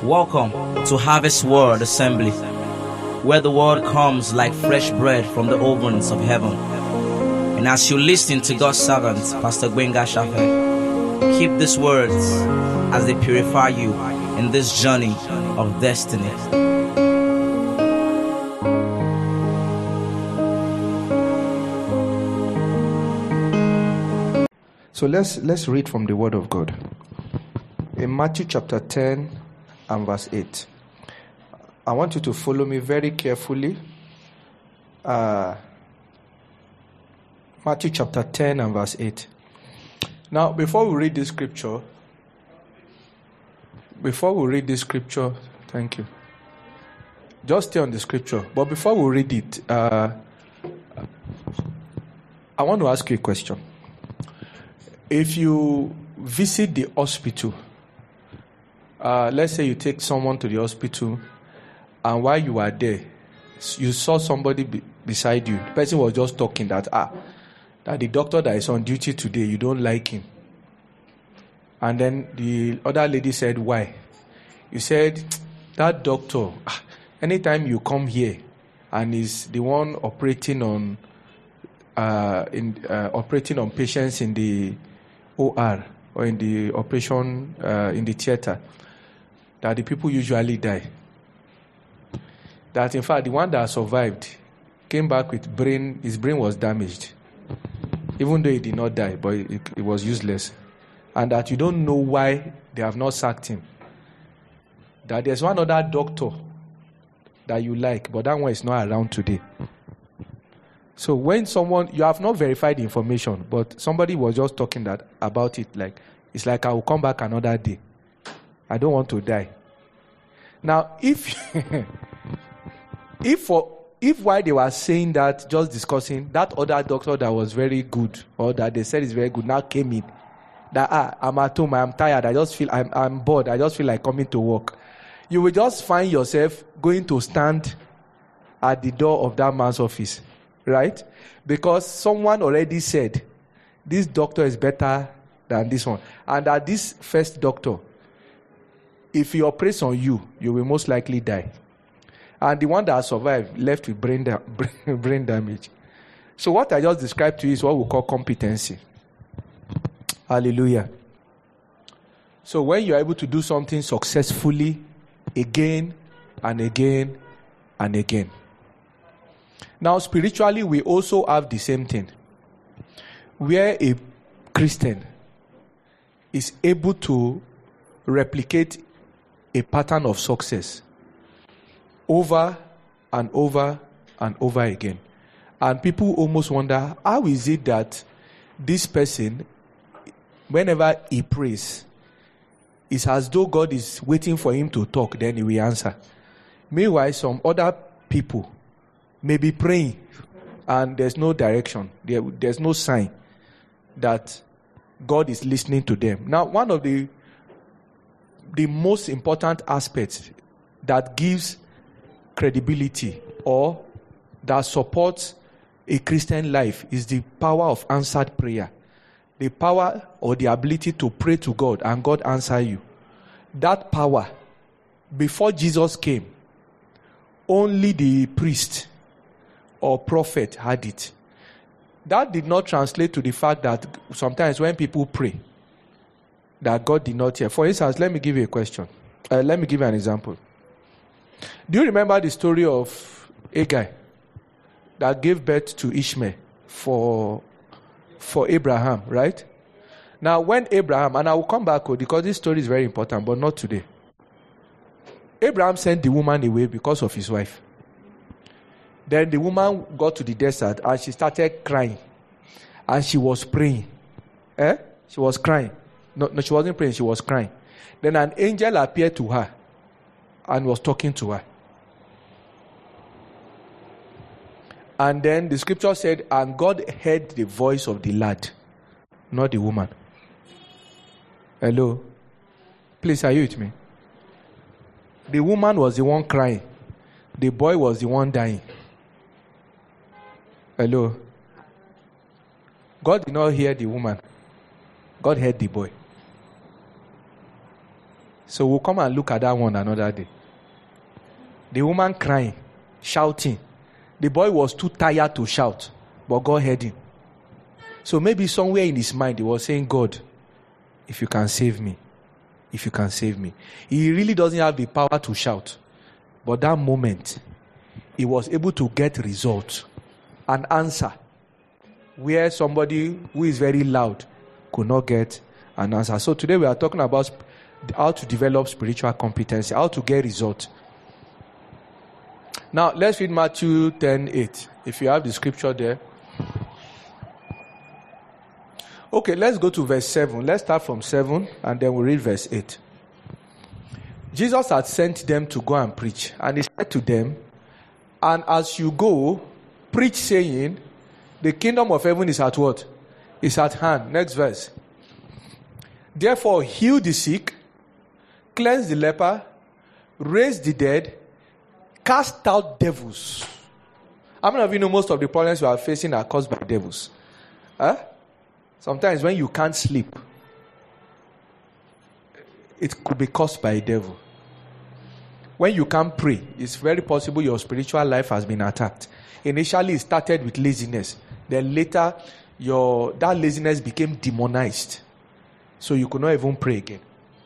Welcome to Harvest Word Assembly, where the word comes like fresh bread from the ovens of heaven. And as you listen to God's servant, Pastor Gbenga Shafe, keep these words as they purify you in this journey of destiny. So let's read from the Word of God. In Matthew chapter 10 and verse 8. I want you to follow me very carefully. Matthew chapter 10 and verse 8. Now, before we read this scripture, thank you. Just stay on the scripture. But before we read it, I want to ask you a question. If you visit the hospital, let's say you take someone to the hospital, and while you are there, you saw somebody beside you. The person was just talking that the doctor that is on duty today, you don't like him. And then the other lady said, why? You said, that doctor, anytime you come here, and is the one operating on patients in the OR or in the operation in the theater, that the people usually die. That in fact the one that survived came back with his brain was damaged, even though he did not die, but it was useless. And that you don't know why they have not sacked him. That there's one other doctor that you like, but that one is not around today. So when you have not verified the information, but somebody was just talking about it, like it's like I will come back another day. I don't want to die. Now, if while they were saying that, just discussing, that other doctor that was very good, or that they said is very good, now came in, that I'm at home, I'm tired, I just feel I'm bored, I just feel like coming to work. You will just find yourself going to stand at the door of that man's office. Right? Because someone already said, this doctor is better than this one. And that this first doctor, if he operates on you, you will most likely die. And the one that survived left with brain damage. So what I just described to you is what we call competency. Hallelujah. So when you are able to do something successfully again and again and again. Now, spiritually, we also have the same thing. Where a Christian is able to replicate a pattern of success over and over and over again. And people almost wonder, how is it that this person, whenever he prays, it's as though God is waiting for him to talk, then he will answer. Meanwhile, some other people may be praying and there's no direction. There's no sign that God is listening to them. Now, one of the most important aspects that gives credibility or that supports a Christian life is the power of answered prayer. The power or the ability to pray to God and God answer you. That power, before Jesus came, only the priest or prophet had it. That did not translate to the fact that sometimes when people pray, that God did not hear. For instance, let me give you a question. Let me give you an example. Do you remember the story of Agai that gave birth to Ishmael for Abraham, right? Now, when Abraham, and I will come back because this story is very important, but not today. Abraham sent the woman away because of his wife. Then the woman got to the desert and she started crying. And she was praying. She was crying. No, she wasn't praying, she was crying. Then an angel appeared to her and was talking to her. And then the scripture said, and God heard the voice of the lad, not the woman. Hello? Please, are you with me? The woman was the one crying. The boy was the one dying. Hello? God did not hear the woman. God heard the boy. So we'll come and look at that one another day. The woman crying, shouting. The boy was too tired to shout, but God heard him. So maybe somewhere in his mind he was saying, God, if you can save me, if you can save me. He really doesn't have the power to shout. But that moment, he was able to get results, an answer, where somebody who is very loud could not get an answer. So today we are talking about how to develop spiritual competency, how to get results. Now, let's read Matthew 10:8. If you have the scripture there. Okay, let's go to verse 7. Let's start from 7 and then we'll read verse 8. Jesus had sent them to go and preach. And he said to them, and as you go, preach saying, the kingdom of heaven is at what? Is at hand. Next verse. Therefore, heal the sick, cleanse the leper, raise the dead, cast out devils. How many of you know most of the problems you are facing are caused by devils? Huh? Sometimes when you can't sleep, it could be caused by a devil. When you can't pray, it's very possible your spiritual life has been attacked. Initially, it started with laziness. Then later, that laziness became demonized. So you could not even pray again.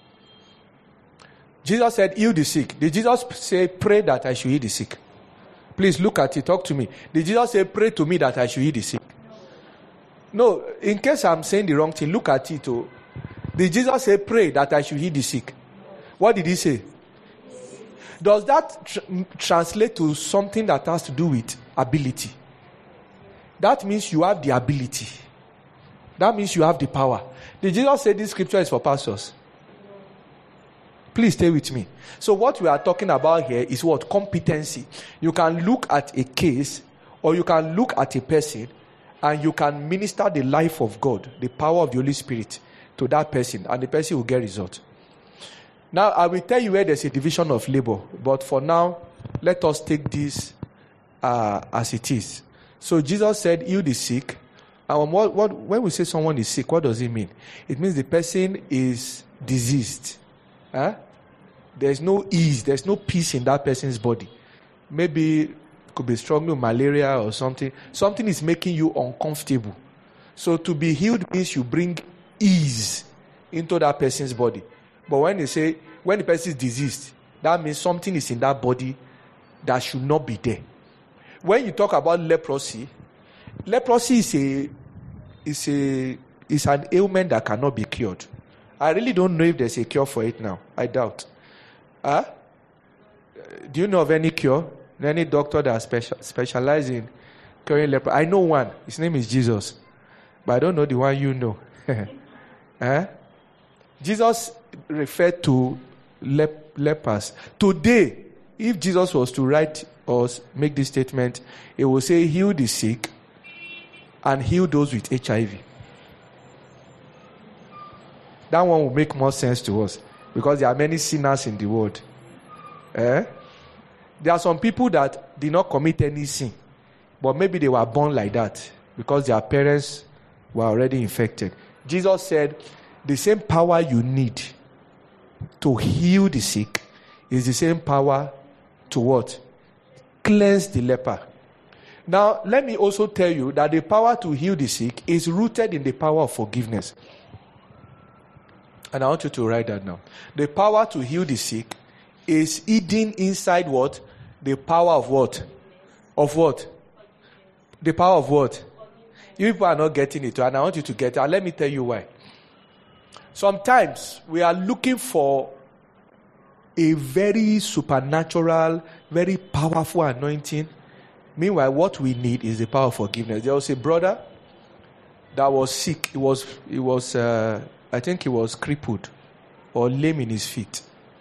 Jesus said, heal the sick. Did Jesus say, pray that I should heal the sick? Please look at it. Talk to me. Did Jesus say, pray to me that I should heal the sick? No, in case I'm saying the wrong thing, look at it. Oh. Did Jesus say, pray that I should heal the sick? What did he say? Does that translate to something that has to do with ability? That means you have the ability. That means you have the power. Did Jesus say this scripture is for pastors? Please stay with me. So what we are talking about here is what? Competency. You can look at a case or you can look at a person and you can minister the life of God, the power of the Holy Spirit to that person, and the person will get results. Now, I will tell you where there's a division of labor, but for now, let us take this as it is. So Jesus said, heal the sick. And when we say someone is sick, what does it mean? It means the person is diseased. Huh? There's no ease, there's no peace in that person's body. Maybe could be struggling with malaria or something. Something is making you uncomfortable. So to be healed means you bring ease into that person's body. But when they say, when the person is diseased, that means something is in that body that should not be there. When you talk about leprosy is an ailment that cannot be cured. I really don't know if there's a cure for it now. I doubt. Do you know of any cure? Any doctor that specializes in curing leprosy? I know one. His name is Jesus. But I don't know the one you know. Jesus referred to lepers. Today, if Jesus was to write or make this statement, it will say, heal the sick and heal those with HIV. That one will make more sense to us because there are many sinners in the world. There are some people that did not commit any sin, but maybe they were born like that because their parents were already infected. Jesus said, the same power you need to heal the sick is the same power to what? Cleanse the leper. Now, let me also tell you that the power to heal the sick is rooted in the power of forgiveness. And I want you to write that down. The power to heal the sick is hidden inside what? The power of what? Of what? The power of what? You people are not getting it, and I want you to get it. And let me tell you why. Sometimes we are looking for a very supernatural, very powerful anointing. Meanwhile, what we need is the power of forgiveness. There was a brother that was sick. He was I think he was crippled or lame in his feet.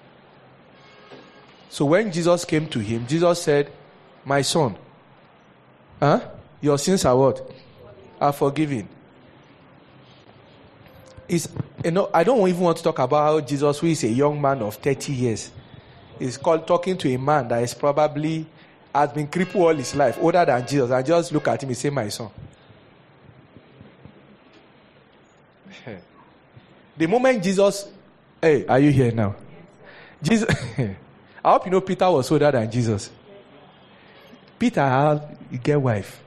So when Jesus came to him, Jesus said, my son, your sins are what? Are forgiven. I don't even want to talk about how Jesus, who is a young man of 30 years, is talking to a man that is probably has been crippled all his life, older than Jesus, and just look at him and say, my son. The moment Jesus, hey, are you here now? Jesus, I hope you know Peter was older than Jesus. Peter had a get wife.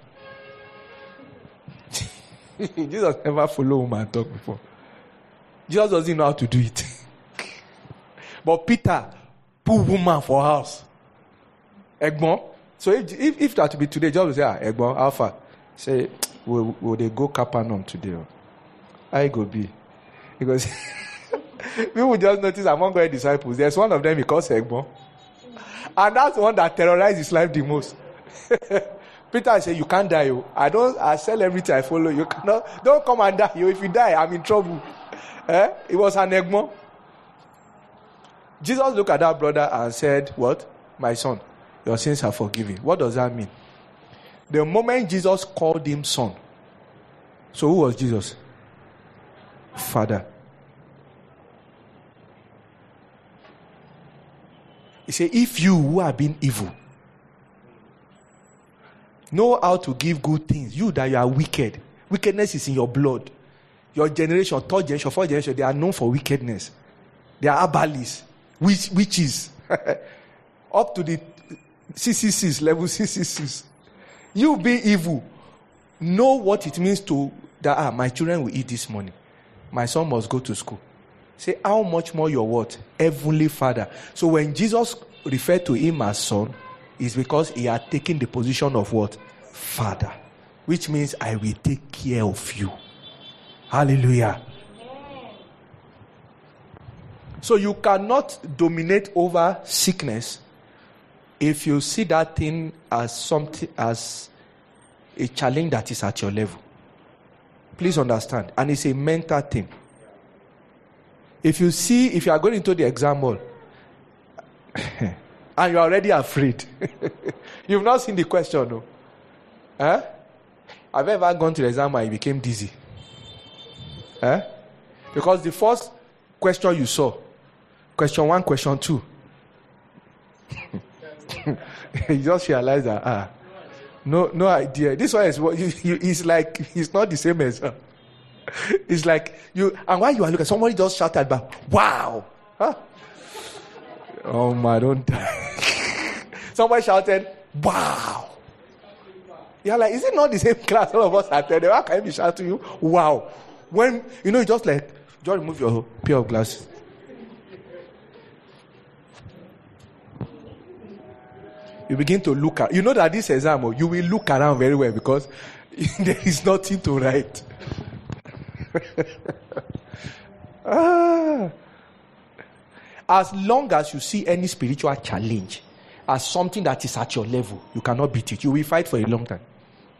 Jesus never followed woman and talk before. Jesus doesn't know how to do it. But Peter put woman for house. Egbon. So if that to be today, just will say, Egbon, Alpha. Say, will they go Capernaum today? I go be. Because people just notice among our disciples, there's one of them he calls Egbon. And that's the one that terrorized his life the most. Peter said, you can't die. I sell everything I follow. You cannot, don't come and die. If you die, I'm in trouble. It was an Egbon. Jesus looked at that brother and said, what? My son, your sins are forgiven. What does that mean? The moment Jesus called him son. So who was Jesus? Father. He said, if you who have been evil know how to give good things, you that you are wicked. Wickedness is in your blood. Your generation, third generation, fourth generation, they are known for wickedness. They are abalis, witches. Up to the 666, level 666. You be evil. Know what it means to that my children will eat this morning. My son must go to school. Say, how much more your what? Heavenly Father. So when Jesus referred to him as son, it's because he had taken the position of what? Father. Which means I will take care of you. Hallelujah. So you cannot dominate over sickness if you see that thing as something, as a challenge that is at your level. Please understand. And it's a mental thing. If you are going into the exam hall and you're already afraid, you've not seen the question, no? Have you ever gone to the exam and you became dizzy? Because the first question you saw, question 1, question 2, you just realize that, no idea. This one is what it's like, it's not the same as it's like you, and while you are looking, somebody just shouted back, wow! Huh? Oh my, don't die. Somebody shouted, wow! You're like, is it not the same class all of us attended? How can I be shouting to you, wow? When, you just like, just remove your pair of glasses. You begin to look at, that this exam, you will look around very well because there is nothing to write. As long as you see any spiritual challenge as something that is at your level, you cannot beat it. You will fight for a long time.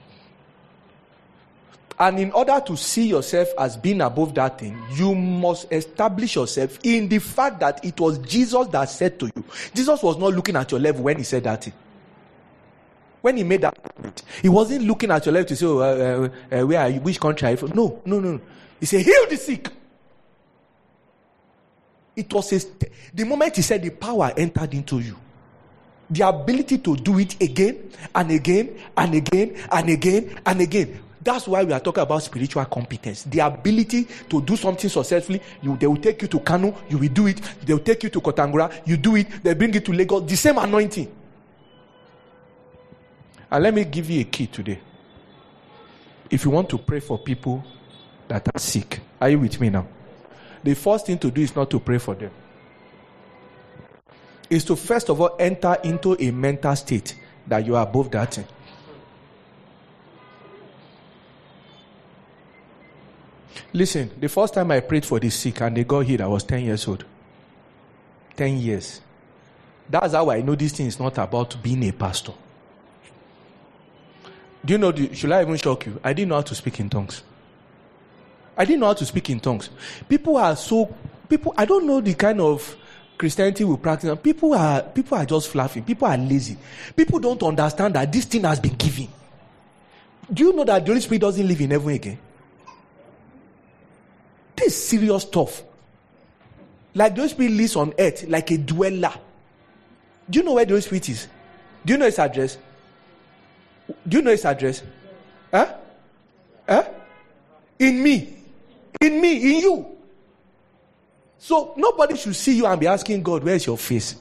And in order to see yourself as being above that thing, you must establish yourself in the fact that it was Jesus that said to you. Jesus was not looking at your level when he said that thing. When he made that comment, he wasn't looking at your level to say, where are you? Which country are you from? No. He said, heal the sick. It was the moment he said, the power entered into you. The ability to do it again and again and again and again and again. That's why we are talking about spiritual competence. The ability to do something successfully. They will take you to Kano, you will do it. They will take you to Kotangura, you do it. They bring you to Lagos. The same anointing. And let me give you a key today. If you want to pray for people that are sick, are you with me now? The first thing to do is not to pray for them. Is to first of all enter into a mental state that you are above that thing. Listen, the first time I prayed for the sick and they got healed, I was 10 years old. 10 years. That's how I know this thing is not about being a pastor. Do you know, should I even shock you? I didn't know how to speak in tongues. I don't know the kind of Christianity we practice. People are just fluffing. People are lazy. People don't understand that this thing has been given. Do you know that the Holy Spirit doesn't live in heaven again? This is serious stuff. Like the Holy Spirit lives on earth like a dweller. Do you know where the Holy Spirit is? Do you know his address? Huh? In me. In you. So nobody should see you and be asking God, where's your face?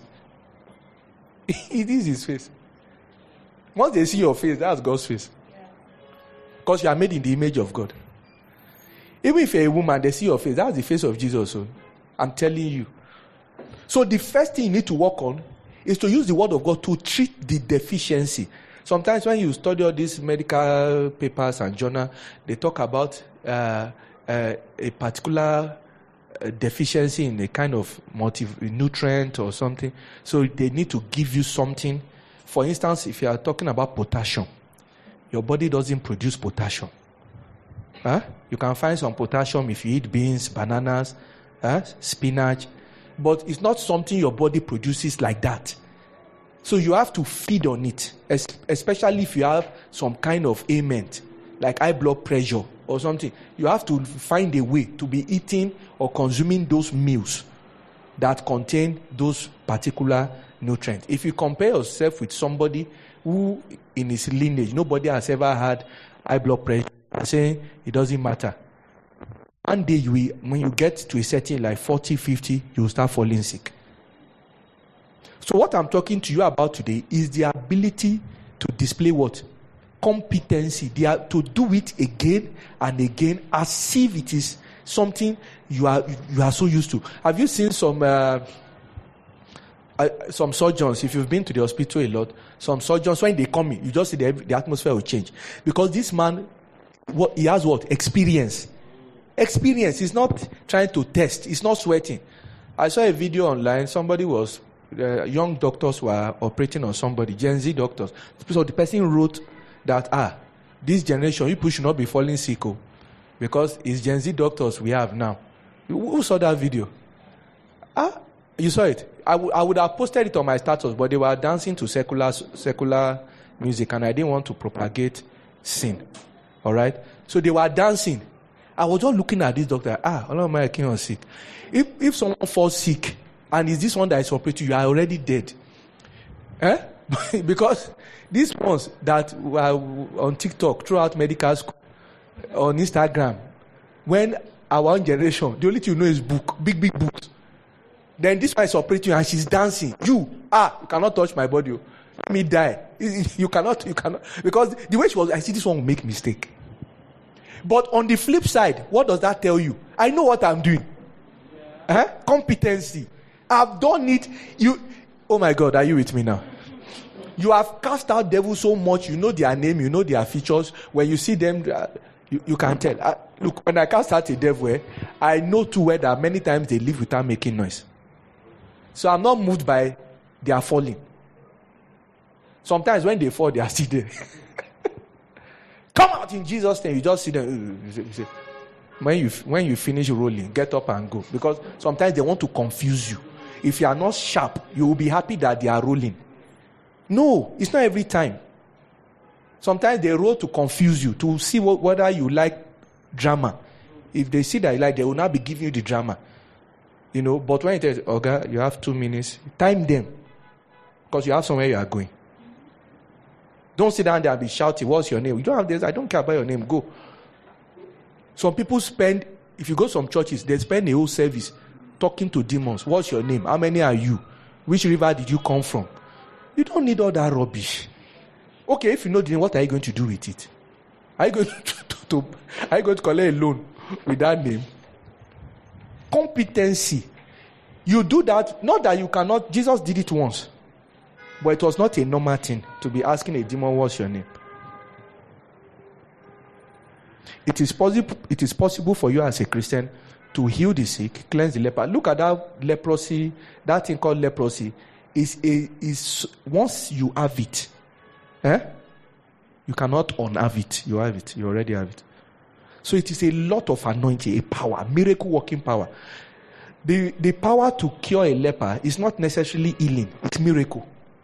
It is his face. Once they see your face, that's God's face. Because you are made in the image of God. Even if you're a woman, they see your face. That's the face of Jesus. So I'm telling you. So the first thing you need to work on is to use the word of God to treat the deficiency. Sometimes when you study all these medical papers and journals, they talk about a particular deficiency in a kind of nutrient or something. So they need to give you something. For instance, if you are talking about potassium, your body doesn't produce potassium. You can find some potassium if you eat beans, bananas, spinach, but it's not something your body produces like that. So you have to feed on it, especially if you have some kind of ailment, like high blood pressure or something. You have to find a way to be eating or consuming those meals that contain those particular nutrients. If you compare yourself with somebody who in his lineage, nobody has ever had high blood pressure, saying it doesn't matter. One day, when you get to a setting like 40, 50, you will start falling sick. So what I'm talking to you about today is the ability to display what? Competency. To do it again and again as if it is something you are so used to. Have you seen some surgeons, if you've been to the hospital a lot, some surgeons, when they come in, you just see the atmosphere will change. Because this man, he has what? Experience. Experience. He's not trying to test. He's not sweating. I saw a video online. Somebody was, young doctors were operating on somebody, Gen Z doctors. So the person wrote that, this generation, people should not be falling sick, because it's Gen Z doctors we have now. Who saw that video? You saw it? I would have posted it on my status, but they were dancing to secular music, and I didn't want to propagate sin. All right? So they were dancing. I was just looking at this doctor. Allah my king was sick. If someone falls sick, and it's this one that is operating, you are already dead. Because these ones that were on TikTok, throughout medical school, on Instagram, when our own generation, the only thing you know is book, big books. Then this one is operating and she's dancing. You cannot touch my body. Let me die. You cannot. Because the way she was, I see this one will make mistake. But on the flip side, what does that tell you? I know what I'm doing. Competency. I've done it. Oh my God, are you with me now? You have cast out devils so much, you know their name, you know their features. When you see them, you can tell. Look, when I cast out a devil, I know too well that many times they leave without making noise. So I'm not moved by their falling. Sometimes when they fall, they are still there. Come out in Jesus' name. You just see them. You say, when you finish rolling, get up and go. Because sometimes they want to confuse you. If you are not sharp, you will be happy that they are rolling. No, it's not every time. Sometimes they roll to confuse you, to see whether you like drama. If they see that you like, they will not be giving you the drama. But when it is, okay, you have 2 minutes, time them. Because you have somewhere you are going. Don't sit down there and be shouting, what's your name? You don't have this, I don't care about your name, go. Some people spend, if you go to some churches, they spend a whole service talking to demons. What's your name? How many are you? Which river did you come from? You don't need all that rubbish. Okay, if you know the name, what are you going to do with it? Are you going to collect a loan with that name? Competency. You do that, not that you cannot. Jesus did it once. But it was not a normal thing to be asking a demon, what's your name? It is possible for you as a Christian to heal the sick, cleanse the leper. Look at that leprosy, that thing called leprosy. Is once you have it, you cannot unhave it. You have it. You already have it. So it is a lot of anointing, a power, miracle working power. The power to cure a leper is not necessarily healing. It's miracle.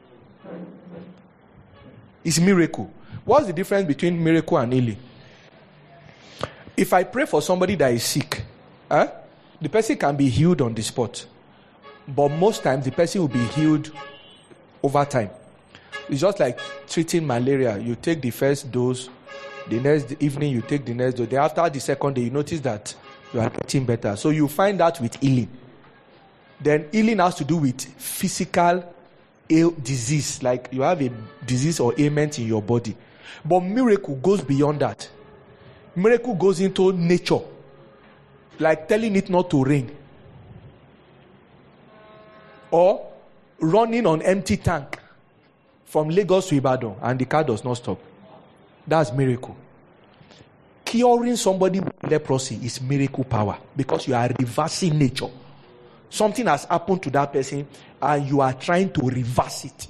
It's miracle. What's the difference between miracle and healing? If I pray for somebody that is sick, the person can be healed on the spot. But most times, the person will be healed over time. It's just like treating malaria. You take the first dose, the next evening you take the next dose. Then after the second day, you notice that you are getting better. So you find that with healing. Then healing has to do with physical disease, like you have a disease or ailment in your body. But miracle goes beyond that. Miracle goes into nature, like telling it not to rain, or running on empty tank from Lagos to Ibadan and the car does not stop. That's miracle. Curing somebody with leprosy is miracle power, because you are reversing nature. Something has happened to that person and you are trying to reverse it.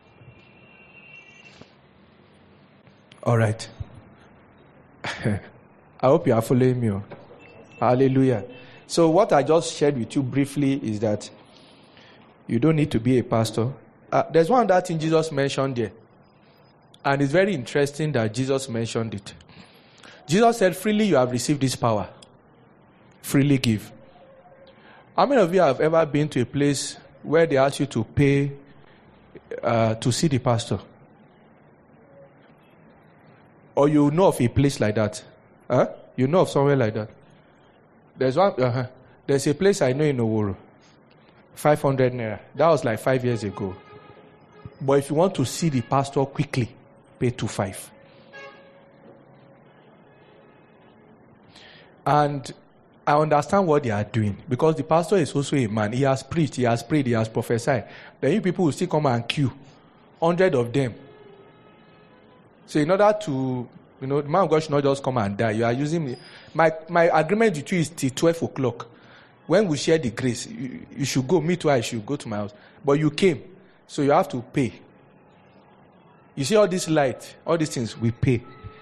All right. I hope you are following me. Hallelujah. So what I just shared with you briefly is that you don't need to be a pastor. There's one other thing Jesus mentioned there. And it's very interesting that Jesus mentioned it. Jesus said, freely you have received this power. Freely give. How many of you have ever been to a place where they ask you to pay to see the pastor? Or you know of a place like that? Huh? You know of somewhere like that? There's a place I know in Oworu. 500 naira. That was like 5 years ago. But if you want to see the pastor quickly, pay 2,500. And I understand what they are doing, because the pastor is also a man. He has preached, he has prayed, he has prophesied. Then you people will still come and queue. 100 of them. So in order to, the man of God should not just come and die. You are using me. My agreement with you is till 12 o'clock. When we share the grace, you should go. Me too, I should go to my house. But you came, so you have to pay. You see all this light, all these things, we pay.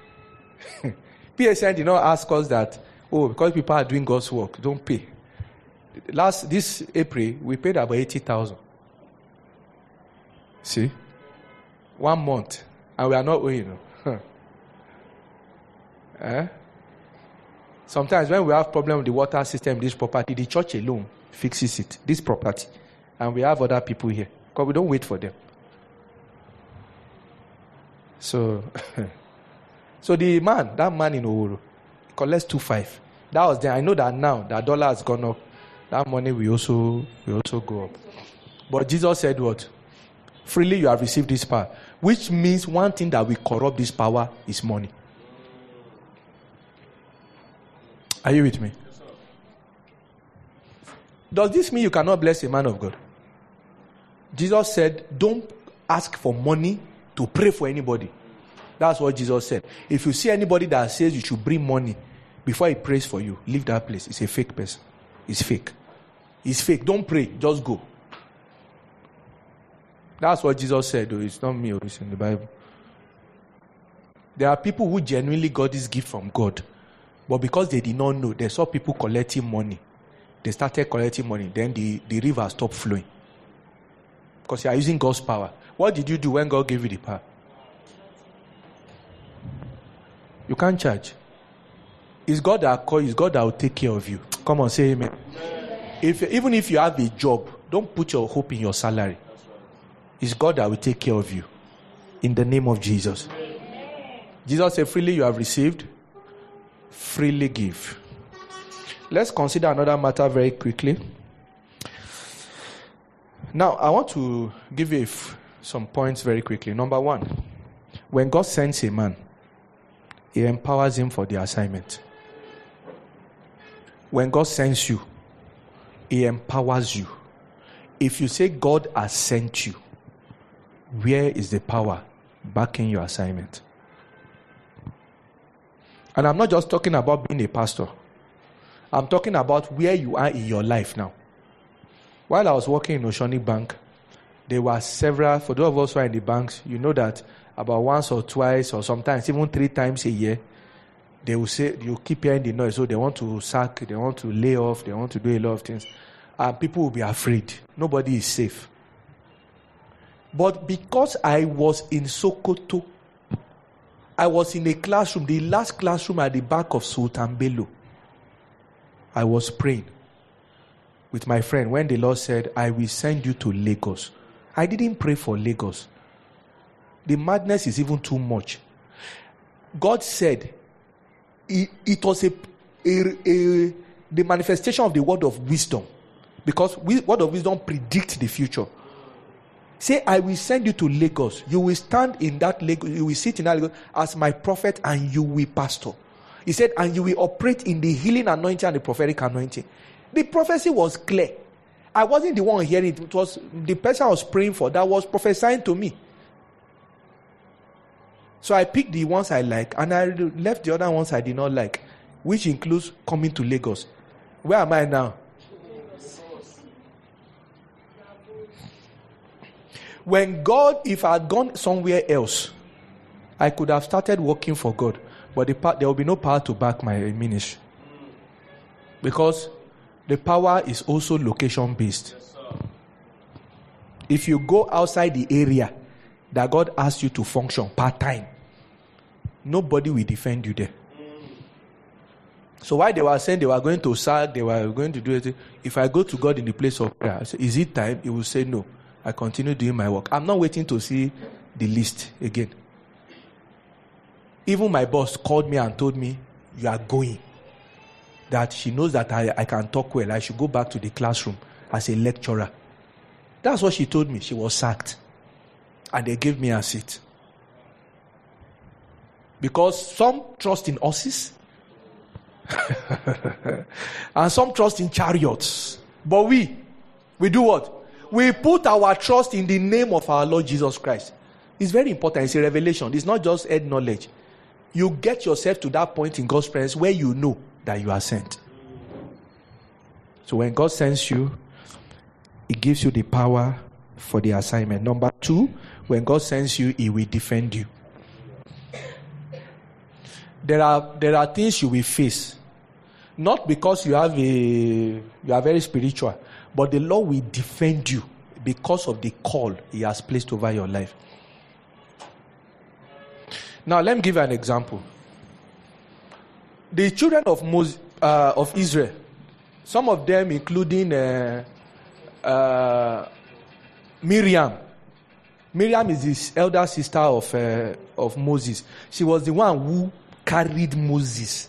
PSN did not ask us that, because people are doing God's work, don't pay. This April, we paid about 80,000. See? 1 month. And we are not owing. Sometimes when we have problem with the water system, this property, the church alone fixes it, this property. And we have other people here, because we don't wait for them. So that man in Oworu collects 2,500. That was then. I know that now that dollar has gone up, that money will also go up. But Jesus said what? Freely you have received this power. Which means one thing that will corrupt this power is money. Are you with me? Does this mean you cannot bless a man of God? Jesus said, don't ask for money to pray for anybody. That's what Jesus said. If you see anybody that says you should bring money before he prays for you, leave that place. It's a fake person. It's fake. It's fake. Don't pray. Just go. That's what Jesus said, though. It's not me. It's in the Bible. There are people who genuinely got this gift from God. But because they did not know, they saw people collecting money. They started collecting money. Then the river stopped flowing. Because you are using God's power. What did you do when God gave you the power? You can't charge. It's God that call you. It's God that will take care of you. Come on, say amen. Even if you have a job, don't put your hope in your salary. It's God that will take care of you. In the name of Jesus. Jesus said, freely you have received, freely give. Let's consider another matter very quickly. Now, I want to give you some points very quickly. Number one, when God sends a man, he empowers him for the assignment. When God sends you, he empowers you. If you say God has sent you, where is the power backing your assignment? And I'm not just talking about being a pastor. I'm talking about where you are in your life now. While I was working in Oceanic Bank, there were several, for those of us who are in the banks, you know that about once or twice or sometimes even 3 times a year, they will say, you keep hearing the noise, so they want to sack, they want to lay off, they want to do a lot of things. And people will be afraid. Nobody is safe. But because I was in Sokoto, I was in a classroom, the last classroom at the back of Sultan Bello. I was praying with my friend when the Lord said, I will send you to Lagos. I didn't pray for Lagos. The madness is even too much. God said, it was the manifestation of the word of wisdom Because word of wisdom predicts the future. Say, I will send you to Lagos. You will stand in that Lagos. You will sit in that Lagos as my prophet, and you will pastor. He said, and you will operate in the healing anointing and the prophetic anointing. The prophecy was clear. I wasn't the one hearing it. It was the person I was praying for that was prophesying to me. So I picked the ones I like, and I left the other ones I did not like, which includes coming to Lagos. Where am I now? When God, if I had gone somewhere else, I could have started working for God. But there will be no power to back my ministry. Because the power is also location-based. If you go outside the area that God asked you to function part-time, nobody will defend you there. So while they were saying they were going to sack, they were going to do it, if I go to God in the place of prayer, I say, is it time? He will say no. I continue doing my work. I'm not waiting to see the list again. Even my boss called me and told me, you are going. That she knows that I can talk well. I should go back to the classroom as a lecturer. That's what she told me. She was sacked. And they gave me a seat. Because some trust in horses. And some trust in chariots. But we do what? We put our trust in the name of our Lord Jesus Christ. It's very important. It's a revelation. It's not just head knowledge. You get yourself to that point in God's presence where you know that you are sent. So when God sends you, He gives you the power for the assignment. Number 2, when God sends you, He will defend you. There are things you will face. Not because you are very spiritual, but the Lord will defend you because of the call He has placed over your life. Now, let me give you an example. The children of Israel, some of them, including Miriam. Miriam is the elder sister of Moses. She was the one who carried Moses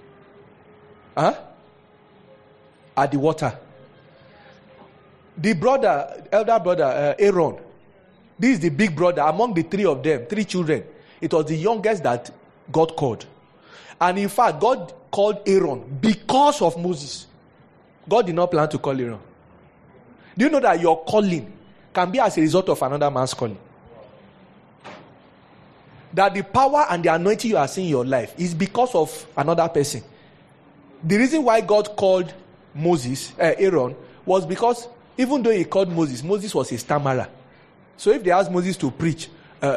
at the water. The elder brother, Aaron, this is the big brother among the 3 of them, 3 children. It was the youngest that God called. And in fact, God called Aaron because of Moses. God did not plan to call Aaron. Do you know that your calling can be as a result of another man's calling? That the power and the anointing you are seeing in your life is because of another person. The reason why God called Aaron, was because even though He called Moses was a stammerer. So if they asked Moses to preach, you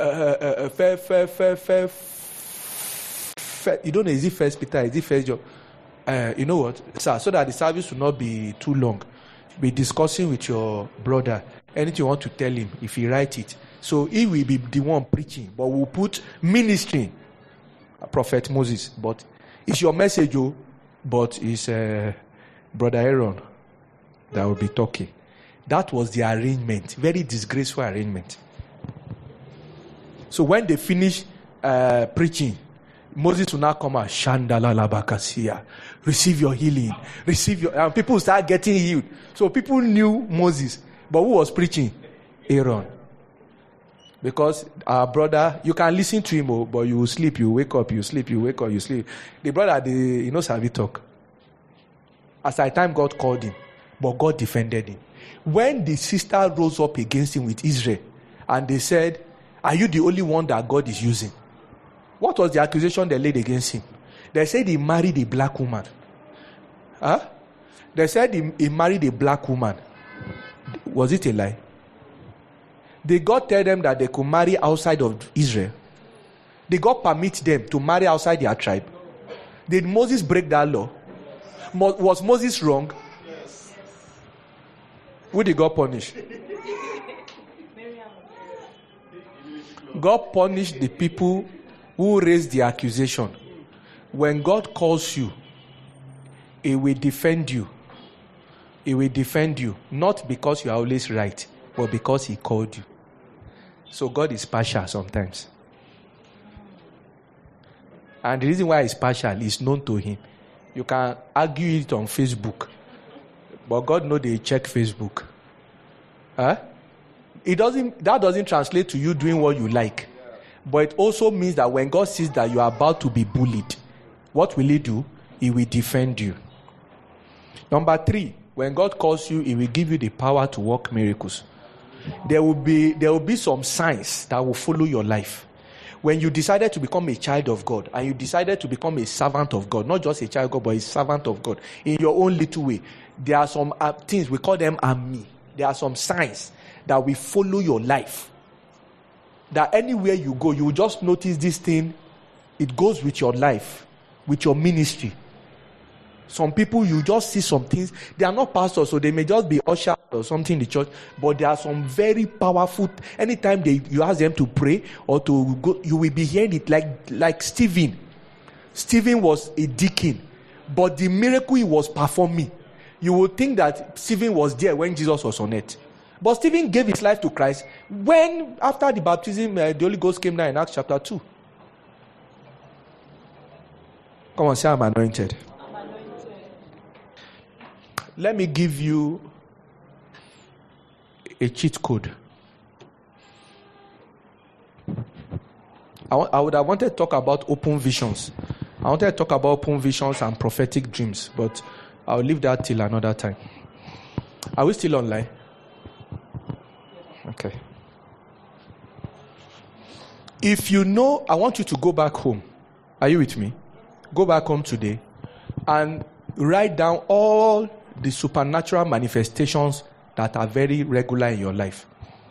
don't know, is it First Peter, is it First John? You know what, sir, so that the service will not be too long, be discussing with your brother anything you want to tell him. If he write it, so he will be the one preaching, but we'll put ministry, Prophet Moses. But it's your message, but it's Brother Aaron that will be talking. That was the arrangement, very disgraceful arrangement. So when they finish preaching, Moses will now come out, Shandala Labakasia, receive your healing, and people start getting healed. So people knew Moses, but who was preaching? Aaron. Because our brother, you can listen to him, but you will sleep, you wake up, you sleep, you wake up, you sleep. The brother, Savi talk. As at time God called him, but God defended him. When the sister rose up against him with Israel, and they said, are you the only one that God is using? What was the accusation they laid against him? They said he married a black woman. They said he married a black woman. Was it a lie? Did God tell them that they could marry outside of Israel? Did God permit them to marry outside their tribe? Did Moses break that law? Was Moses wrong? Yes. Who did God punish? God punished the people who raised the accusation. When God calls you, He will defend you. He will defend you, not because you are always right, but because He called you. So God is partial sometimes. And the reason why He's partial is known to Him. You can argue it on Facebook. But God knows they check Facebook. Huh? That doesn't translate to you doing what you like. But it also means that when God sees that you are about to be bullied, what will He do? He will defend you. Number 3, when God calls you, He will give you the power to work miracles. There will be some signs that will follow your life. When you decided to become a child of God and you decided to become a servant of God, not just a child of God, but a servant of God, in your own little way, there are some things, we call them AMI. There are some signs that will follow your life. That anywhere you go, you will just notice this thing. It goes with your life, with your ministry. Some people, you just see some things. They are not pastors, so they may just be usher or something in the church. But there are some very powerful. Anytime you ask them to pray or to go, you will be hearing it like Stephen. Stephen was a deacon, but the miracle he was performing, you would think that Stephen was there when Jesus was on earth. But Stephen gave his life to Christ when, after the baptism, the Holy Ghost came down in Acts chapter 2. Come on, say, I'm anointed. Let me give you a cheat code. I would have wanted to talk about open visions. I wanted to talk about open visions and prophetic dreams, but I'll leave that till another time. Are we still online? Okay. If you know, I want you to go back home. Are you with me? Go back home today and write down all the supernatural manifestations that are very regular in your life.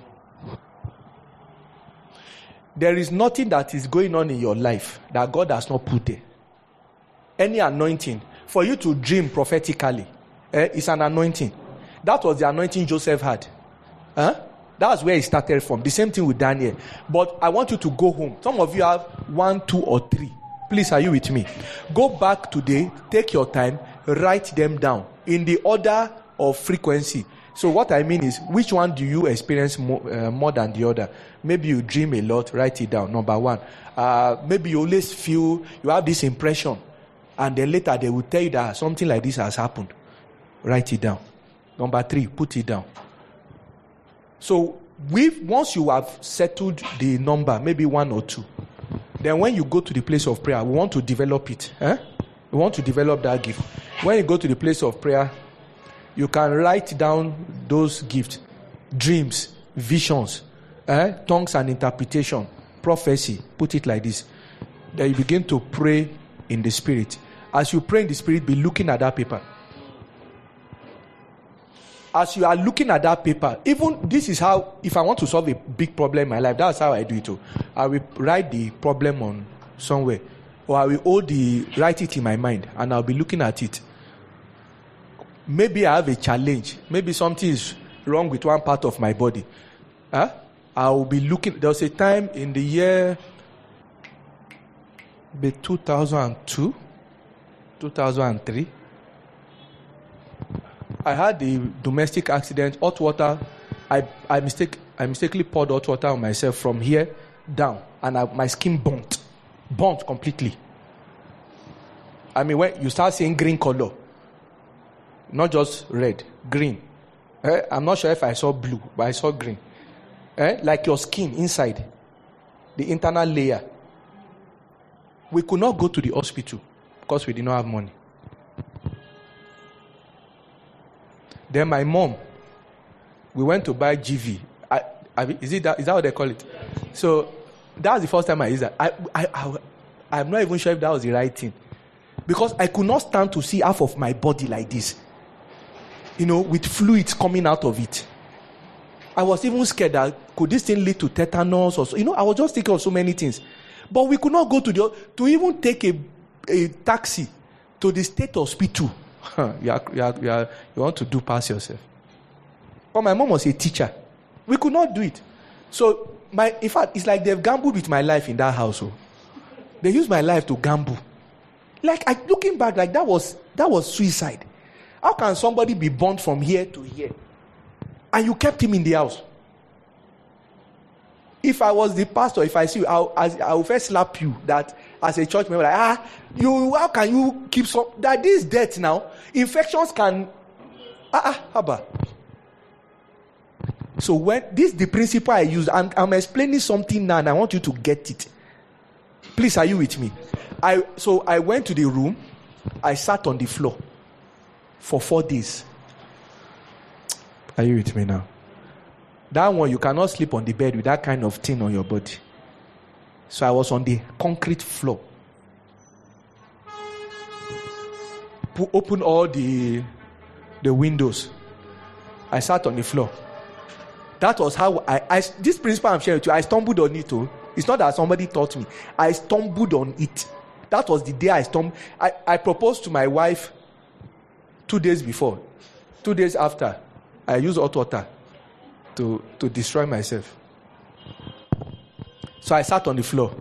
There is nothing that is going on in your life that God has not put there. Any anointing for you to dream prophetically is an anointing. That was the anointing Joseph had. That's where it started from. The same thing with Daniel. But I want you to go home. Some of you have 1, 2, or 3. Please, are you with me? Go back today, take your time, write them down in the order of frequency. So what I mean is, which one do you experience more than the other? Maybe you dream a lot, write it down. Number 1. Maybe you always feel, you have this impression. And then later they will tell you that something like this has happened. Write it down. Number 3, put it down. So once you have settled the number, maybe 1 or 2, then when you go to the place of prayer, we want to develop it. We want to develop that gift. When you go to the place of prayer, you can write down those gifts, dreams, visions, tongues and interpretation, prophecy. Put it like this. Then you begin to pray in the spirit. As you pray in the spirit, be looking at that paper. As you are looking at that paper, even this is how, if I want to solve a big problem in my life, that's how I do it too. I will write the problem on somewhere, or I will write it in my mind, and I'll be looking at it. Maybe I have a challenge. Maybe something is wrong with one part of my body. I will be looking. There was a time in the year 2002, 2003. I had a domestic accident, hot water. I mistakenly poured hot water on myself from here down, and my skin burnt completely. I mean, when you start seeing green color, not just red, green. I'm not sure if I saw blue, but I saw green. Like your skin inside, the internal layer. We could not go to the hospital because we did not have money. Then my mom, we went to buy GV. Is that what they call it? So that was the first time I used that. I'm not even sure if that was the right thing. Because I could not stand to see half of my body like this. With fluids coming out of it. I was even scared that could this thing lead to tetanus or so. I was just thinking of so many things. But we could not go to even take a taxi to the state hospital. You want to do pass yourself. But my mom was a teacher. We could not do it. So, in fact, it's like they've gambled with my life in that household. They used my life to gamble. Looking back, that was suicide. How can somebody be burnt from here to here? And you kept him in the house. If I was the pastor, if I see you, I will first slap you that as a church member, how can you keep that this death now? Infections can Haba. So when this is the principle I use, I'm explaining something now and I want you to get it. Please, are you with me? So I went to the room, I sat on the floor for 4 days. Are you with me now? That one, you cannot sleep on the bed with that kind of thing on your body. So I was on the concrete floor. Open all the windows. I sat on the floor. That was how this principle I'm sharing with you, I stumbled on it too. It's not that somebody taught me. I stumbled on it. That was the day I stumbled. I proposed to my wife 2 days before. 2 days after, I used hot water to destroy myself. So I sat on the floor.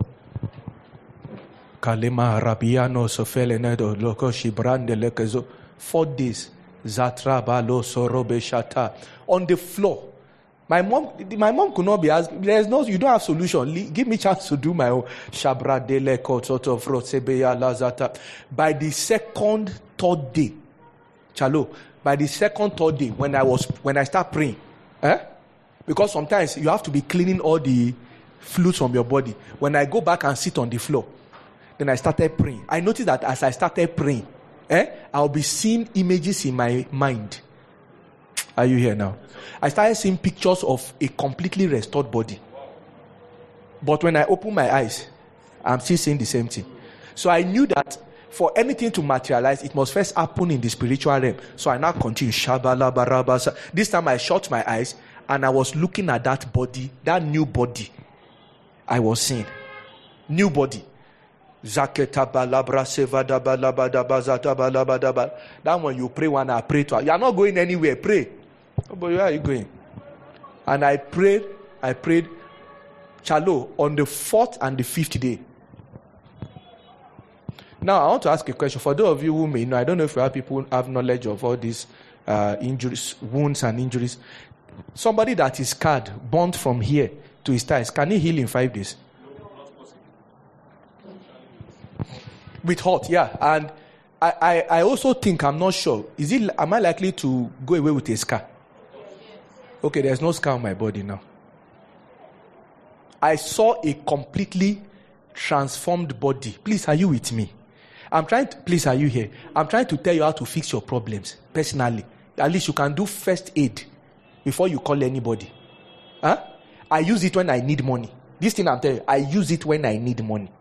Kalema Rabiano Sofelenedo Loco Shibrande Lekezo. 4 days. Zatrabalo Sorobe Shata. On the floor. My mom could not be asked. You don't have solution. Give me chance to do my own. Shabra Deleko sort of Rosebeya Lazata. By the second, third day. Chalo. By the second, third day, when I start praying. Because sometimes you have to be cleaning all the fluids from your body. When I go back and sit on the floor, then I started praying. I noticed that as I started praying, I'll be seeing images in my mind. Are you here now? I started seeing pictures of a completely restored body. But when I open my eyes, I'm still seeing the same thing. So I knew that for anything to materialize, it must first happen in the spiritual realm. So I now continue. This time I shut my eyes and I was looking at that body, that new body I was seeing. New body. That when you pray one, I pray two. You are not going anywhere. Pray. Oh, but where are you going? And I prayed. Chalo, on the 4th and the 5th day. Now, I want to ask a question. For those of you who may know, I don't know if you have people who have knowledge of all these injuries, wounds and injuries. Somebody that is scarred, burnt from here to his thighs, can he heal in 5 days? With hot, yeah. And I also think, I'm not sure, am I likely to go away with a scar? Okay, there's no scar on my body now. I saw a completely transformed body. Please, are you with me? Please, are you here? I'm trying to tell you how to fix your problems, personally. At least you can do first aid before you call anybody. I use it when I need money. This thing I'm telling you, I use it when I need money.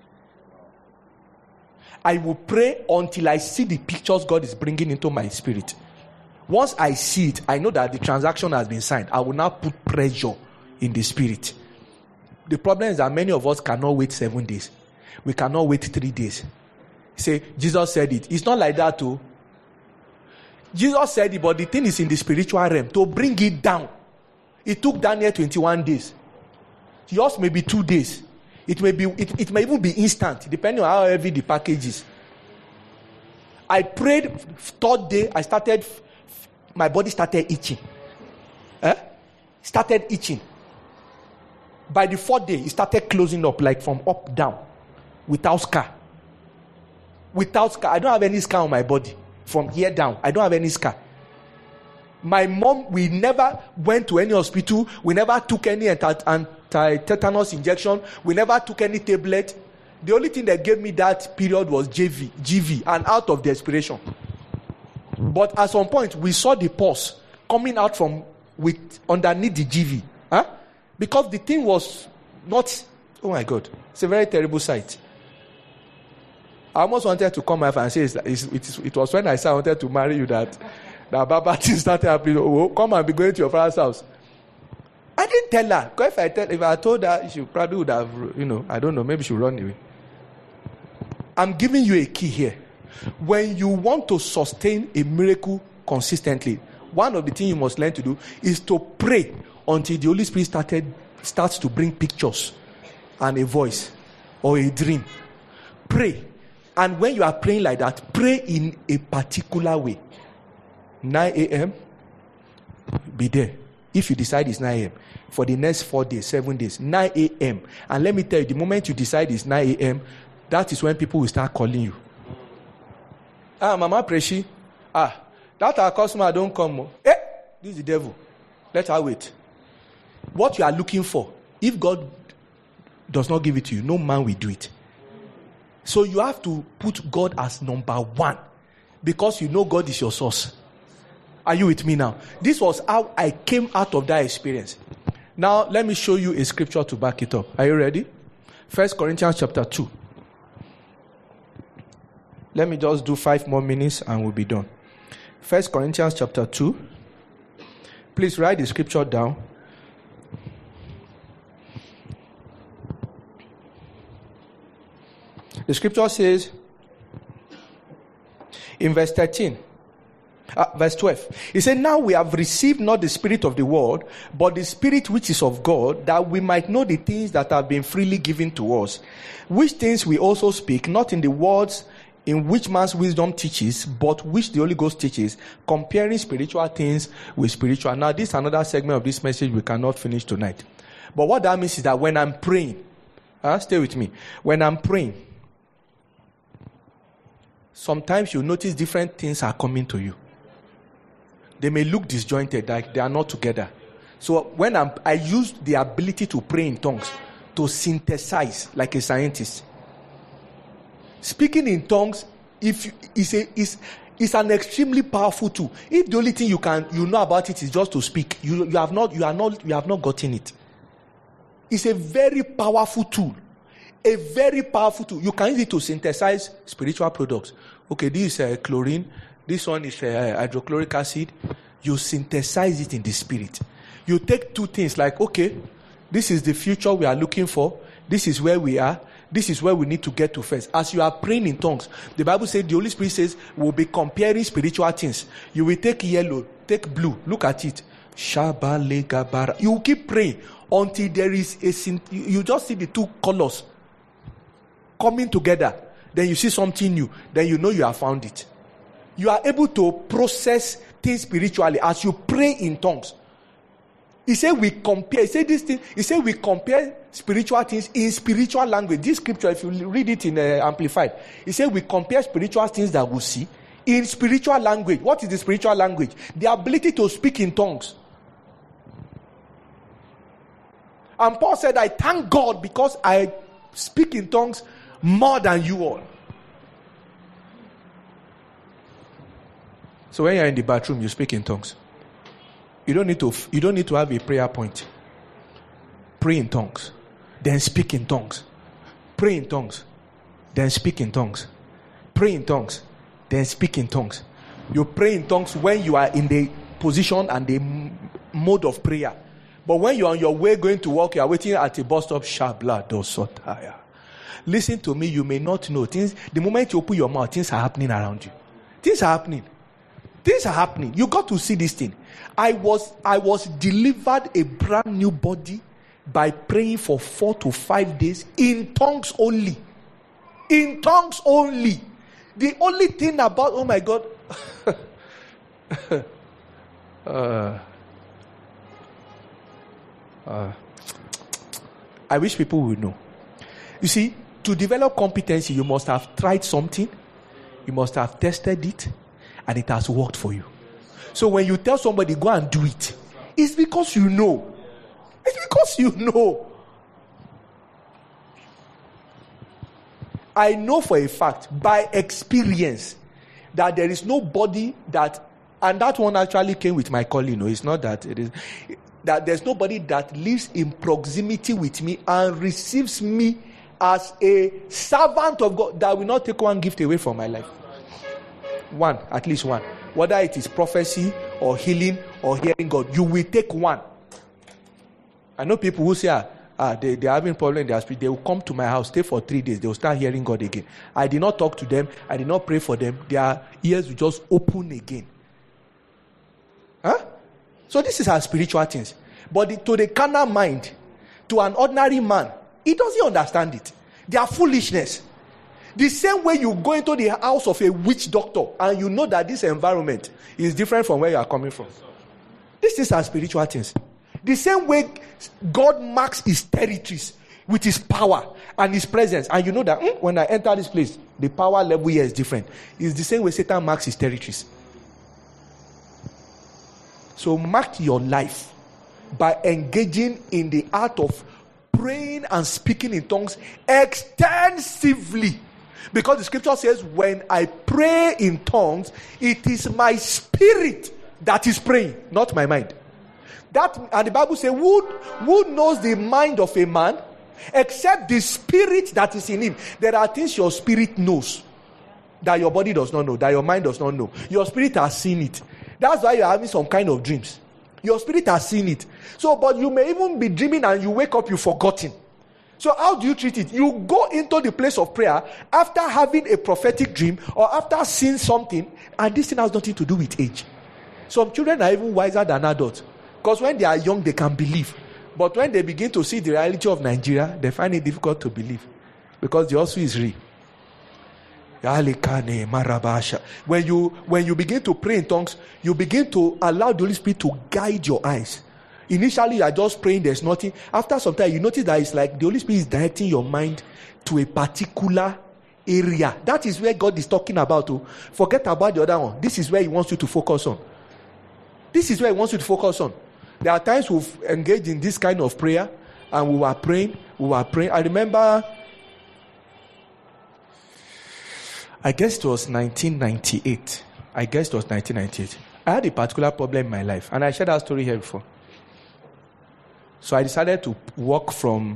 I will pray until I see the pictures God is bringing into my spirit. Once I see it, I know that the transaction has been signed. I will now put pressure in the spirit. The problem is that many of us cannot wait 7 days. We cannot wait 3 days. Say, Jesus said it. It's not like that too. Jesus said it, but the thing is in the spiritual realm. To bring it down, it took Daniel 21 days. Yours may be 2 days. It may even be instant, depending on how heavy the package is. I prayed, 3rd day, my body started itching. Started itching. By the 4th day, it started closing up, like from up down, without scar. Without scar. I don't have any scar on my body. From here down, I don't have any scar. My mom, we never went to any hospital. We never took any anti-tetanus injection. We never took any tablet. The only thing that gave me that period was GV, and out of desperation. But at some point, we saw the pus coming out from underneath the GV. Because the thing was not, oh my God, it's a very terrible sight. I almost wanted to come out and say it was when I said I wanted to marry you that Baba things started happening. Oh, come and be going to your father's house. I didn't tell her. Because if I told her, she probably would have, I don't know, maybe she'll run away. I'm giving you a key here. When you want to sustain a miracle consistently, one of the things you must learn to do is to pray until the Holy Spirit starts to bring pictures and a voice or a dream. Pray. And when you are praying like that, pray in a particular way. 9 a.m., be there. If you decide it's 9 a.m., for the next 4 days, 7 days, 9 a.m. And let me tell you, the moment you decide it's 9 a.m., that is when people will start calling you. Mama Preshi, That our customer don't come. This is the devil. Let her wait. What you are looking for, if God does not give it to you, no man will do it. So you have to put God as number one, because you know God is your source. Are you with me now? This was how I came out of that experience. Now, let me show you a scripture to back it up. Are you ready? 1 Corinthians chapter 2. Let me just do 5 more minutes and we'll be done. 1 Corinthians chapter 2. Please write the scripture down. The scripture says in verse 13, verse 12, he said, now we have received not the spirit of the world, but the spirit which is of God, that we might know the things that have been freely given to us, which things we also speak, not in the words in which man's wisdom teaches, but which the Holy Ghost teaches, comparing spiritual things with spiritual. Now, this is another segment of this message we cannot finish tonight. But what that means is that when I'm praying, stay with me. When I'm praying, sometimes you notice different things are coming to you. They may look disjointed, like they are not together. So when I use the ability to pray in tongues to synthesize like a scientist. Speaking in tongues, is an extremely powerful tool. If the only thing you know about it is just to speak, you have not gotten it. It's a very powerful tool. A very powerful tool. You can use it to synthesize spiritual products. Okay, this is chlorine. This one is hydrochloric acid. You synthesize it in the spirit. You take 2 things like, okay, this is the future we are looking for. This is where we are. This is where we need to get to first. As you are praying in tongues, the Bible says, the Holy Spirit says, we'll be comparing spiritual things. You will take yellow, take blue. Look at it. You will keep praying until there is you just see the 2 colors coming together. Then you see something new. Then you know you have found it. You are able to process things spiritually as you pray in tongues. He said we compare. He said this thing. He said we compare spiritual things in spiritual language. This scripture, if you read it in Amplified, he said we compare spiritual things that we see in spiritual language. What is the spiritual language? The ability to speak in tongues. And Paul said, I thank God because I speak in tongues more than you all. So when you're in the bathroom, you speak in tongues. You don't need to have a prayer point. Pray in tongues, then speak in tongues. Pray in tongues, then speak in tongues. Pray in tongues, then speak in tongues. You pray in tongues when you are in the position and the mode of prayer. But when you're on your way going to work, you are waiting at a bus stop, shabla dosotaya. Listen to me, you may not know things. The moment you open your mouth, things are happening around you. Things are happening. Things are happening. You got to see this thing. I was delivered a brand new body by praying for 4 to 5 days in tongues only. In tongues only. The only thing about, oh my God. I wish people would know. You see, to develop competency, you must have tried something. You must have tested it. And it has worked for you. So when you tell somebody, go and do it, it's because you know. It's because you know. I know for a fact, by experience, that there is nobody that, and that one actually came with my calling. It's not that it is, that there's nobody that lives in proximity with me and receives me as a servant of God that will not take one gift away from my life. One, at least one. Whether it is prophecy or healing or hearing God, you will take one. I know people who say, they're having problem in their spirit. They will come to my house, stay for 3 days. They will start hearing God again. I did not talk to them. I did not pray for them. Their ears will just open again. So this is our spiritual things. But to the carnal mind, to an ordinary man, he doesn't understand it. They are foolishness. The same way you go into the house of a witch doctor and you know that this environment is different from where you are coming from. This is our spiritual things. The same way God marks his territories with his power and his presence. And you know that when I enter this place, the power level here is different. It's the same way Satan marks his territories. So mark your life by engaging in the art of praying and speaking in tongues extensively. Because the scripture says, when I pray in tongues, it is my spirit that is praying, not my mind. And the Bible says, who knows the mind of a man except the spirit that is in him? There are things your spirit knows that your body does not know, that your mind does not know. Your spirit has seen it. That's why you're having some kind of dreams. Your spirit has seen it. So, but you may even be dreaming and you wake up, you've forgotten. So how do you treat it? You go into the place of prayer after having a prophetic dream or after seeing something, and this thing has nothing to do with age. Some children are even wiser than adults. Because when they are young, they can believe. But when they begin to see the reality of Nigeria, they find it difficult to believe. Because the also is real. When you begin to pray in tongues, you begin to allow the Holy Spirit to guide your eyes. Initially, you are just praying, there's nothing. After some time, you notice that it's like the Holy Spirit is directing your mind to a particular area. That is where God is talking about. Forget about the other one. This is where He wants you to focus on. This is where He wants you to focus on. There are times we've engaged in this kind of prayer, and we were praying. I remember, I guess it was 1998. I had a particular problem in my life, and I shared that story here before. So I decided to walk from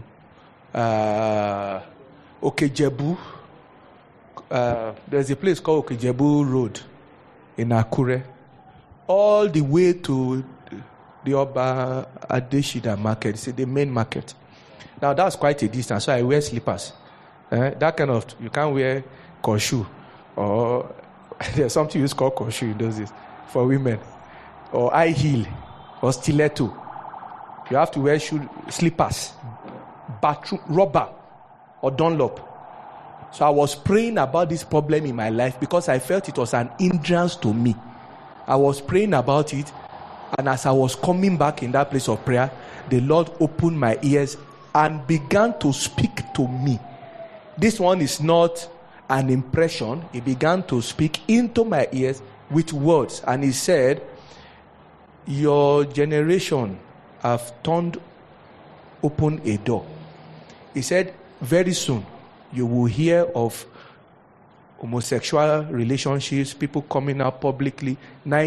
Okejebu. There's a place called Okejebu Road in Akure, all the way to the Oba Adeshida market, it's the main market. Now that's quite a distance, so I wear slippers. That kind of, you can't wear korshu, or there's something you call korshu in those days for women, or high heel, or stiletto. You have to wear slippers, bathroom rubber, or Dunlop. So I was praying about this problem in my life because I felt it was an hindrance to me. I was praying about it, and as I was coming back in that place of prayer, the Lord opened my ears and began to speak to me. This one is not an impression. He began to speak into my ears with words, and He said, your generation have turned open a door. He said, very soon you will hear of homosexual relationships, people coming out publicly.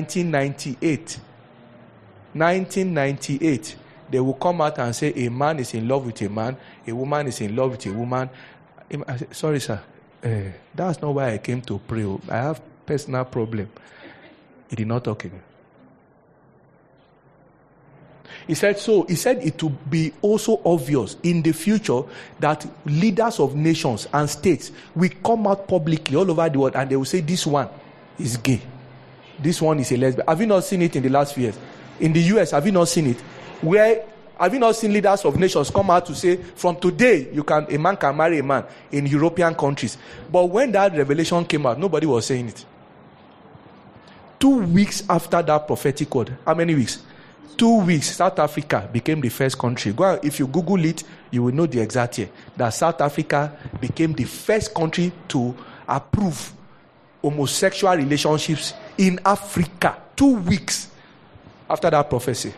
1998, they will come out and say a man is in love with a man, a woman is in love with a woman. I said, sorry sir, that's not why I came to pray. I have personal problem. He did not talk again. He said it will be also obvious in the future that leaders of nations and states will come out publicly all over the world and they will say this one is gay. This one is a lesbian. Have you not seen it in the last few years? In the US, have you not seen it? Have you not seen leaders of nations come out to say, from today, a man can marry a man in European countries? But when that revelation came out, nobody was saying it. 2 weeks after that prophetic word, how many weeks? 2 weeks, South Africa became the first country. If you Google it, you will know the exact year. That South Africa became the first country to approve homosexual relationships in Africa. 2 weeks after that prophecy.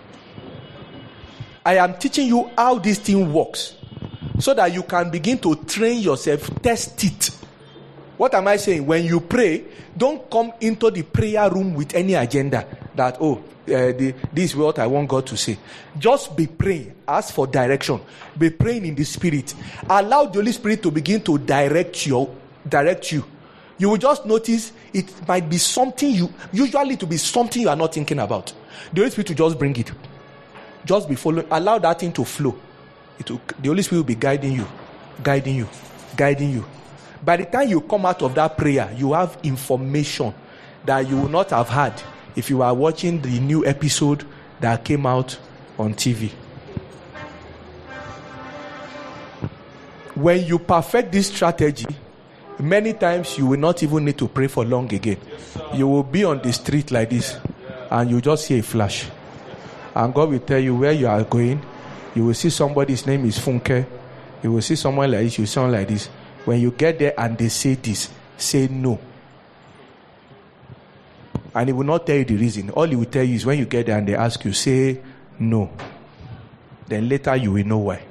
I am teaching you how this thing works so that you can begin to train yourself, test it. What am I saying? When you pray, don't come into the prayer room with any agenda that, this is what I want God to say. Just be praying. Ask for direction. Be praying in the Spirit. Allow the Holy Spirit to begin to direct you. You will just notice it might be something usually to be something you are not thinking about. The Holy Spirit will just bring it. Just be following. Allow that thing to flow. The Holy Spirit will be guiding you. By the time you come out of that prayer, you have information that you will not have had if you are watching the new episode that came out on TV. When you perfect this strategy, many times you will not even need to pray for long again. You will be on the street like this and you just see a flash. And God will tell you where you are going. You will see somebody's name is Funke. You will see someone like this, you sound like this. When you get there and they say this, say no. And he will not tell you the reason. All he will tell you is when you get there and they ask you, say no. Then later you will know why.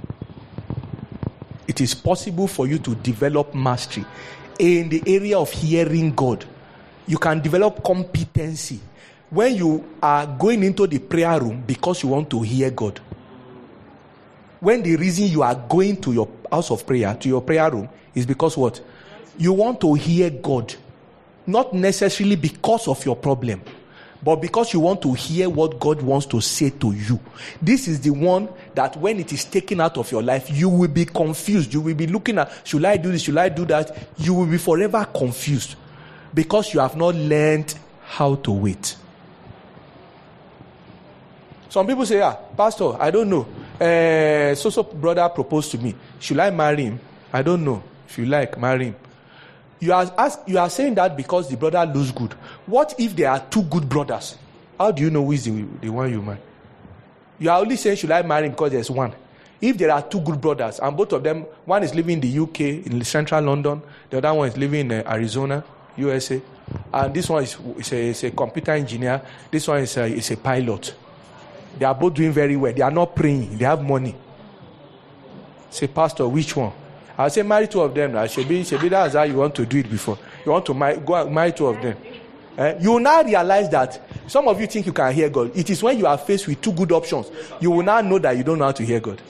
It is possible for you to develop mastery in the area of hearing God. You can develop competency when you are going into the prayer room because you want to hear God. When the reason you are going to your house of prayer, to your prayer room, is because what? You want to hear God. Not necessarily because of your problem, but because you want to hear what God wants to say to you. This is the one that when it is taken out of your life, you will be confused. You will be looking at, should I do this? Should I do that? You will be forever confused because you have not learned how to wait. Some people say, Pastor, I don't know. So brother proposed to me. Should I marry him? I don't know. If you like, marry him. You are saying that because the brother looks good. What if there are two good brothers? How do you know who is the one you marry? You are only saying, should I marry him because there's one. If there are two good brothers, and both of them, one is living in the UK, in central London, the other one is living in Arizona, USA, and this one is a computer engineer, this one is a pilot. They are both doing very well. They are not praying. They have money. Say, Pastor, which one? I'll say marry two of them. Should be that's how you want to do it before. You want to marry two of them. You will now realize that some of you think you can hear God. It is when you are faced with two good options, you will now know that you don't know how to hear God.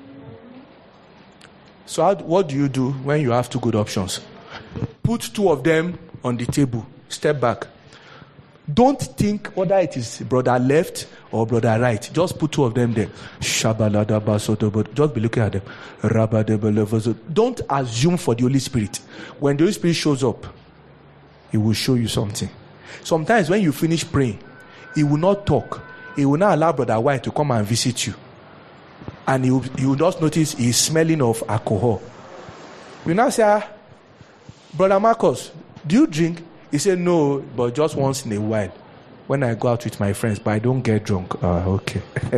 So what do you do when you have two good options? Put two of them on the table. Step back. Don't think whether it is brother left or brother right. Just put two of them there. Just be looking at them. Don't assume for the Holy Spirit. When the Holy Spirit shows up, He will show you something. Sometimes when you finish praying, He will not talk. He will not allow brother white to come and visit you. And you will just notice he is smelling of alcohol. You now say, Brother Marcus, do you drink? He said, no, but just once in a while. When I go out with my friends, but I don't get drunk. Okay.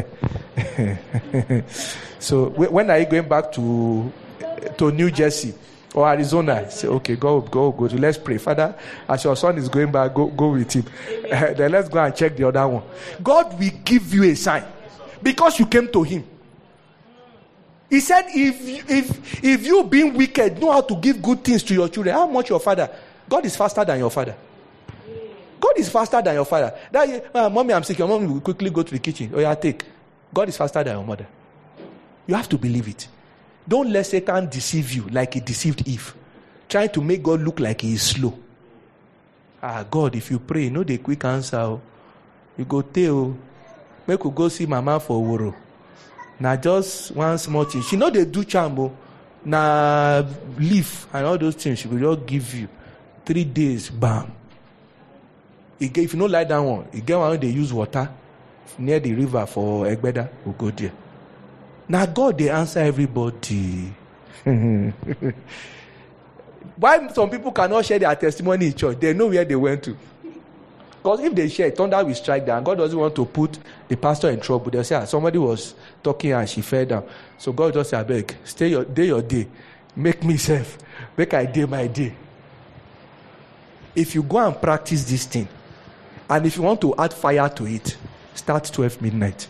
So when are you going back to New Jersey or Arizona? I say, okay, go. Let's pray. Father, as your son is going back, go with him. Then let's go and check the other one. God will give you a sign because you came to him. He said, if you being wicked know how to give good things to your children, how much your father? God is faster than your father. God is faster than your father. Mommy, I'm sick. Your mom will quickly go to the kitchen. Oh, yeah, take. God is faster than your mother. You have to believe it. Don't let Satan deceive you like he deceived Eve, trying to make God look like he is slow. God, if you pray, no the quick answer. You go tell, make you go see mama for woro. Now just one small thing. She know they do chambo. Now leaf and all those things. She will just give you 3 days. Bam. If you don't like that one, you get one they use water near the river for Egbeda. We'll go there. Now God they answer everybody. Why some people cannot share their testimony in church? They know where they went to. Because if they share, thunder will strike down. God doesn't want to put the pastor in trouble. They'll say, somebody was talking and she fell down. So God just said, I beg, stay your day. Make me safe. Make I day my day. If you go and practice this thing, and if you want to add fire to it, start 12 midnight.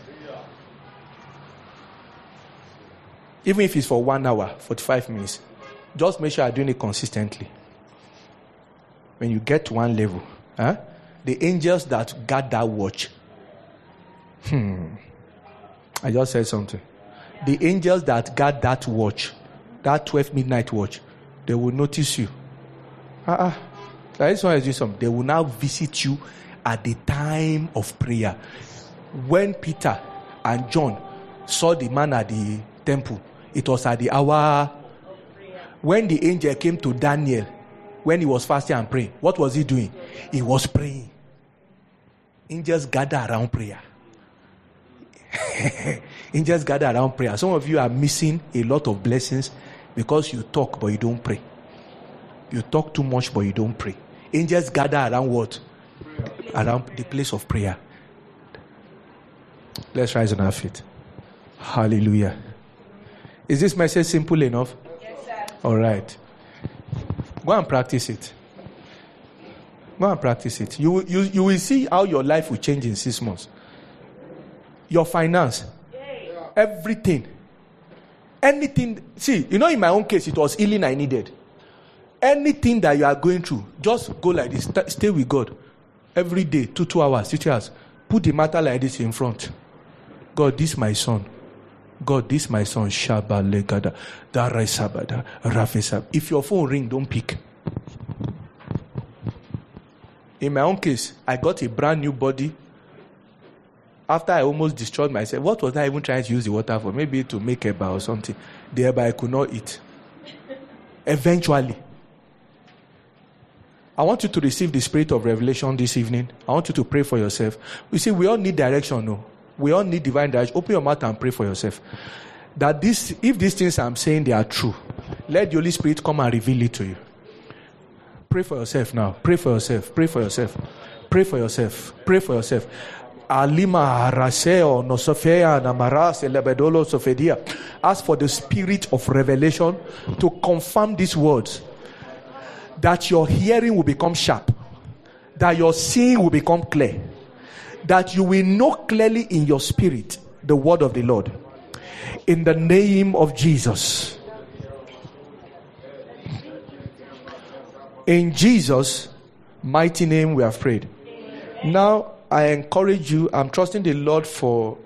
Even if it's for 1 hour, 45 minutes, just make sure you're doing it consistently. When you get to one level, the angels that guard that watch. I just said something. The angels that guard that watch, that 12 midnight watch, they will notice you. This one is doing something. They will now visit you at the time of prayer. When Peter and John saw the man at the temple, it was at the hour. When the angel came to Daniel, when he was fasting and praying, what was he doing? He was praying. Angels gather around prayer. Angels gather around prayer. Some of you are missing a lot of blessings because you talk but you don't pray. You talk too much but you don't pray. Angels gather around what? Around the place of prayer. Let's rise on our feet. Hallelujah. Is this message simple enough? Yes, sir. All right. Go and practice it. Go and practice it. You will see how your life will change in 6 months. Your finance, everything, anything. See, in my own case, it was healing I needed. Anything that you are going through, just go like this. Stay with God. Every day, 2 hours, 3 hours. Put the matter like this in front. God, this my son. God, this my son. Shaba legada, darai sabada, rafesab. If your phone ring, don't pick. In my own case, I got a brand new body. After I almost destroyed myself, what was I even trying to use the water for? Maybe to make eba or something. The eba I could not eat. Eventually. I want you to receive the spirit of revelation this evening. I want you to pray for yourself. You see, we all need direction, no? We all need divine direction. Open your mouth and pray for yourself. That if these things I'm saying, they are true, let the Holy Spirit come and reveal it to you. Pray for yourself now. Pray for yourself. Pray for yourself. Pray for yourself. Pray for yourself. Alima Raseo Nosofea Namaras Lebedolo Sofedia. Ask for the spirit of revelation to confirm these words. That your hearing will become sharp. That your seeing will become clear. That you will know clearly in your spirit the word of the Lord. In the name of Jesus. In Jesus' mighty name we have prayed. Now, I encourage you, I'm trusting the Lord for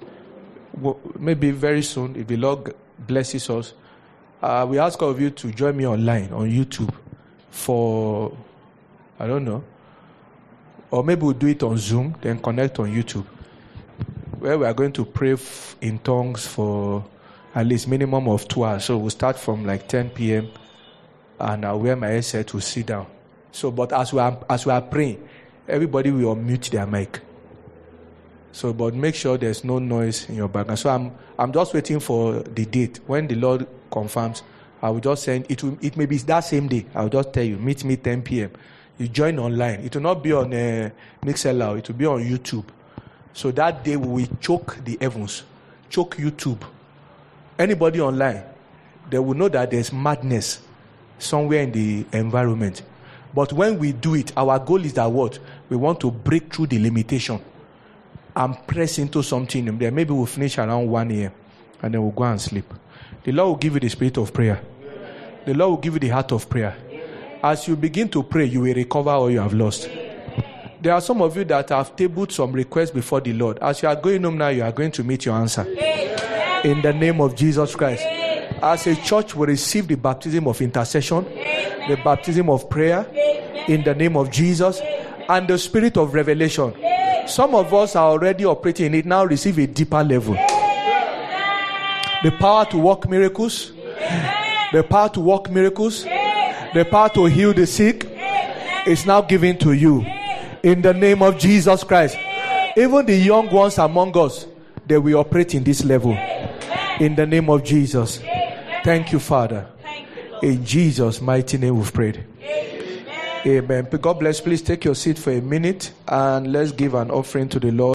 maybe very soon, if the Lord blesses us, we ask all of you to join me online on YouTube for, I don't know, or maybe we'll do it on Zoom, then connect on YouTube, where we are going to pray in tongues for at least minimum of 2 hours. So we'll start from like 10 p.m. and I'll wear my headset to sit down. So, but as we are praying, everybody will unmute their mic. So, but make sure there's no noise in your background. So I'm just waiting for the date. When the Lord confirms, I will just send it. It may be that same day. I'll just tell you, meet me 10 p.m. You join online. It will not be on Mixlr. It will be on YouTube. So that day we will choke the heavens, choke YouTube. Anybody online, they will know that there's madness somewhere in the environment. But when we do it, our goal is that what? We want to break through the limitation and press into something. Then maybe we'll finish around 1 a.m. and then we'll go and sleep. The Lord will give you the spirit of prayer. The Lord will give you the heart of prayer. As you begin to pray, you will recover all you have lost. There are some of you that have tabled some requests before the Lord. As you are going home now, you are going to meet your answer. In the name of Jesus Christ. As a church, we receive the baptism of intercession, the baptism of prayer, in the name of Jesus, and the spirit of revelation. Some of us are already operating in it, now receive a deeper level. The power to work miracles, the power to work miracles, the power to heal the sick is now given to you. In the name of Jesus Christ. Even the young ones among us, they will operate in this level. In the name of Jesus. Thank you, Father. In Jesus' mighty name we've prayed. Amen. God bless. Please take your seat for a minute and let's give an offering to the Lord.